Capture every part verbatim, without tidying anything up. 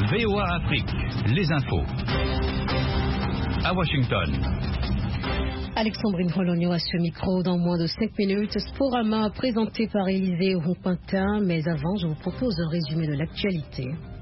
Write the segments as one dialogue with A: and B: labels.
A: V O A Afrique, les infos. À Washington.
B: Alexandrine Rologno à ce micro dans moins de cinq minutes. Sporama présenté par Élisée Roupentin. Mais avant, je vous propose un résumé de l'actualité.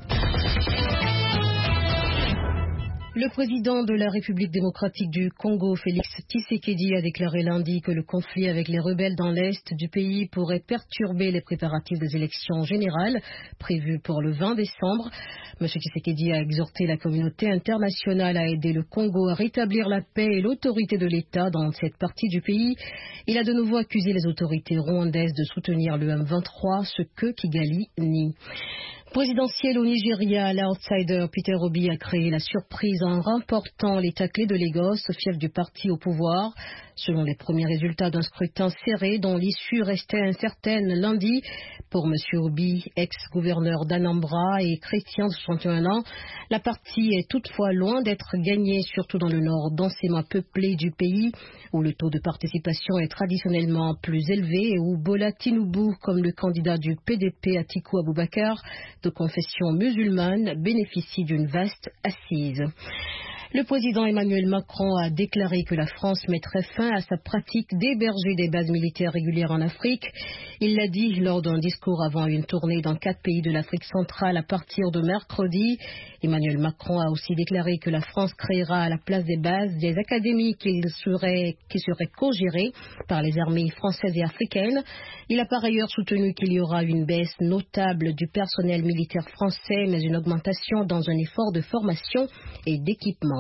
B: Le président de la République démocratique du Congo, Félix Tshisekedi, a déclaré lundi que le conflit avec les rebelles dans l'est du pays pourrait perturber les préparatifs des élections générales prévues pour le vingt décembre. M. Tshisekedi a exhorté la communauté internationale à aider le Congo à rétablir la paix et l'autorité de l'État dans cette partie du pays. Il a de nouveau accusé les autorités rwandaises de soutenir le M vingt-trois, ce que Kigali nie. Présidentiel au Nigeria, l'outsider Peter Obi a créé la surprise en remportant l'État clé de Lagos, fief du parti au pouvoir. Selon les premiers résultats d'un scrutin serré dont l'issue restait incertaine lundi, pour M. Obi, ex-gouverneur d'Anambra et chrétien de soixante et un ans, la partie est toutefois loin d'être gagnée, surtout dans le nord densément peuplé du pays, où le taux de participation est traditionnellement plus élevé et où Bola Tinubu, comme le candidat du P D P Atiku Abubakar, de confession musulmane, bénéficie d'une vaste assise. Le président Emmanuel Macron a déclaré que la France mettrait fin à sa pratique d'héberger des bases militaires régulières en Afrique. Il l'a dit lors d'un discours avant une tournée dans quatre pays de l'Afrique centrale à partir de mercredi. Emmanuel Macron a aussi déclaré que la France créera à la place des bases des académies qui seraient, qui seraient co-gérées par les armées françaises et africaines. Il a par ailleurs soutenu qu'il y aura une baisse notable du personnel militaire français, mais une augmentation dans un effort de formation et d'équipement.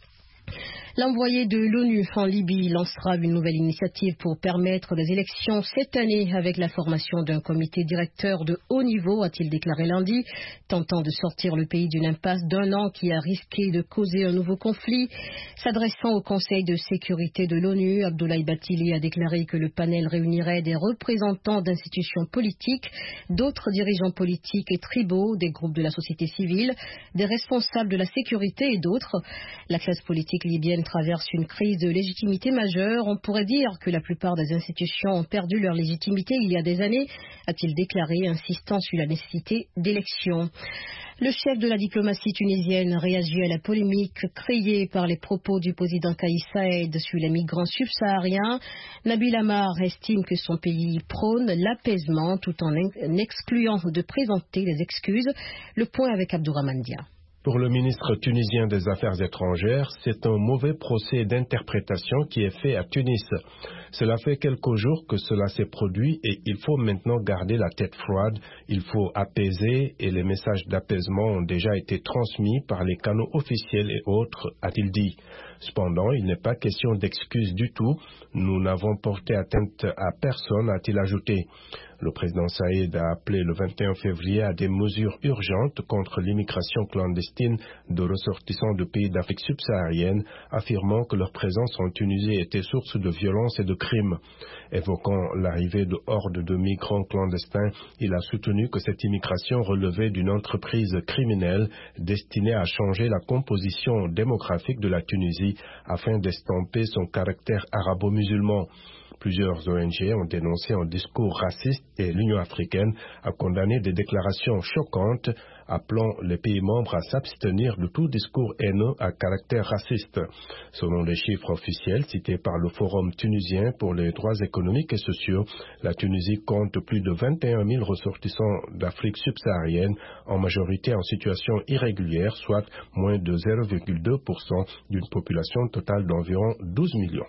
B: L'envoyé de l'ONU en Libye lancera une nouvelle initiative pour permettre des élections cette année avec la formation d'un comité directeur de haut niveau, a-t-il déclaré lundi, tentant de sortir le pays d'une impasse d'un an qui a risqué de causer un nouveau conflit. S'adressant au Conseil de sécurité de l'ONU, Abdoulaye Bathily a déclaré que le panel réunirait des représentants d'institutions politiques, d'autres dirigeants politiques et tribaux, des groupes de la société civile, des responsables de la sécurité et d'autres. La classe politique libyenne traverse une crise de légitimité majeure. On pourrait dire que la plupart des institutions ont perdu leur légitimité il y a des années, a-t-il déclaré, insistant sur la nécessité d'élections. Le chef de la diplomatie tunisienne réagit à la polémique créée par les propos du président Kais Saied sur les migrants subsahariens. Nabil Amar estime que son pays prône l'apaisement tout en excluant de présenter des excuses. Le point avec Abdourahmane Dia.
C: Pour le ministre tunisien des Affaires étrangères, c'est un mauvais procès d'interprétation qui est fait à Tunis. Cela fait quelques jours que cela s'est produit et il faut maintenant garder la tête froide, il faut apaiser et les messages d'apaisement ont déjà été transmis par les canaux officiels et autres, a-t-il dit. Cependant, il n'est pas question d'excuses du tout. Nous n'avons porté atteinte à personne, a-t-il ajouté. Le président Saïd a appelé le vingt et un février à des mesures urgentes contre l'immigration clandestine de ressortissants de pays d'Afrique subsaharienne, affirmant que leur présence en Tunisie était source de violence et de crimes. Évoquant l'arrivée de hordes de migrants clandestins, il a soutenu que cette immigration relevait d'une entreprise criminelle destinée à changer la composition démographique de la Tunisie afin d'estomper son caractère arabo-musulman. Plusieurs O N G ont dénoncé un discours raciste et l'Union africaine a condamné des déclarations choquantes appelant les pays membres à s'abstenir de tout discours haineux à caractère raciste. Selon les chiffres officiels cités par le Forum tunisien pour les droits économiques et sociaux, la Tunisie compte plus de vingt et un mille ressortissants d'Afrique subsaharienne, en majorité en situation irrégulière, soit moins de zéro virgule deux pour cent d'une population totale d'environ douze millions.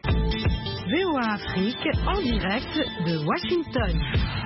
D: V O A Afrique en direct de Washington.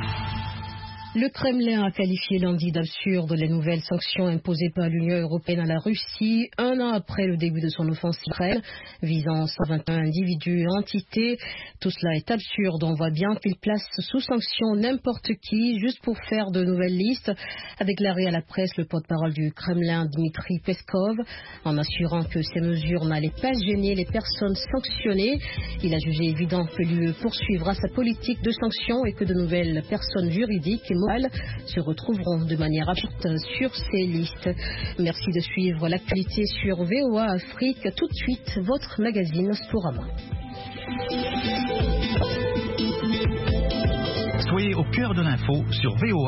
B: Le Kremlin a qualifié lundi d'absurde les nouvelles sanctions imposées par l'Union européenne à la Russie, un an après le début de son offensive visant cent vingt et un individus et entités. Tout cela est absurde. On voit bien qu'il place sous sanction n'importe qui juste pour faire de nouvelles listes, a déclaré à la presse le porte-parole du Kremlin Dmitry Peskov, en assurant que ces mesures n'allaient pas gêner les personnes sanctionnées. Il a jugé évident que l'U E poursuivra sa politique de sanctions et que de nouvelles personnes juridiques et morales se retrouveront de manière rapide sur ces listes. Merci de suivre l'actualité sur V O A Afrique. Tout de suite, votre magazine Sporama.
A: Soyez au cœur de l'info sur V O A.